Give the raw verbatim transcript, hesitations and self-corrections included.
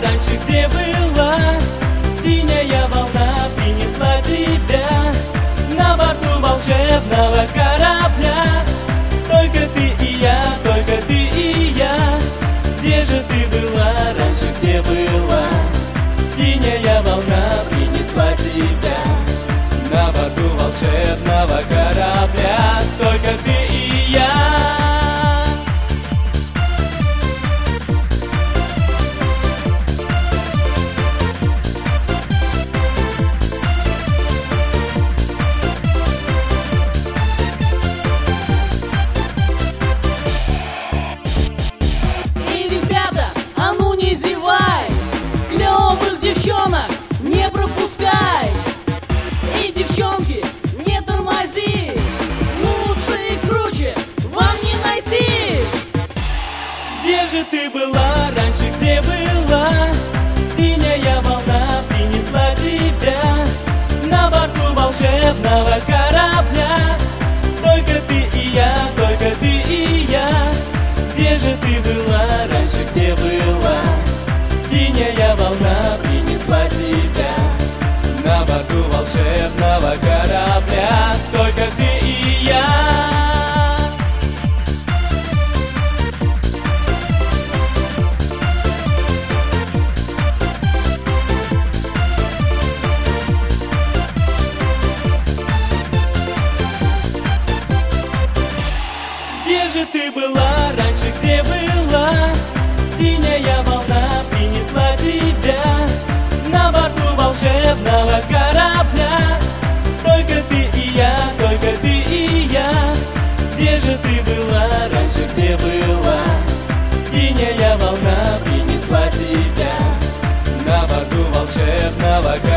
раньше, где была? Синяя волна принесла тебя на борту волшебного корабля. Только ты и я, только ты и я. Где же ты была раньше, где была? Синяя волна принесла тебя на борту волшебного корабля. Только ты и я. Девчонок не пропускай, и девчонки не тормози, лучше и круче вам не найти. Где же ты была раньше, где была? Синяя волна принесла тебя на борту волшебного корабля. Только ты и я, только ты и я. Где же ты была раньше, где была? Синяя волна принесла тебя на борту волшебного корабля. Только ты и я. Где же ты была раньше, где была? Синяя волна принесла тебя на борту волшебного корабля. Только ты и я, только ты и я. Где же ты была раньше, где была? Синяя волна принесла тебя на борту волшебного корабля.